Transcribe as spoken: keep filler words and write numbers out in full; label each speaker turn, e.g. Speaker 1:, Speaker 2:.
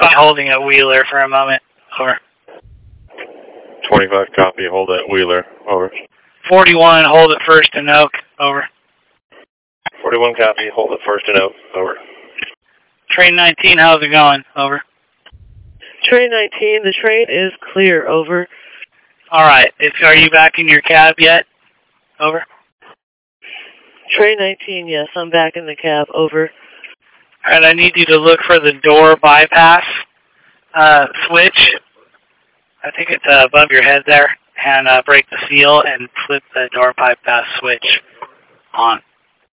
Speaker 1: twenty-five holding a Wheeler for a moment. Over.
Speaker 2: twenty-five copy, hold at Wheeler. Over.
Speaker 1: forty-one, hold at First and Oak. Over.
Speaker 2: forty-one copy, hold at First and Oak. Over.
Speaker 1: Train nineteen, how's it going? Over.
Speaker 3: Train nineteen, the train is clear. Over.
Speaker 1: Alright, are you back in your cab yet? Over.
Speaker 3: Train nineteen, yes, I'm back in the cab. Over.
Speaker 1: Alright, I need you to look for the door bypass uh, switch. I think it's uh, above your head there. And uh, break the seal and flip the door bypass switch on.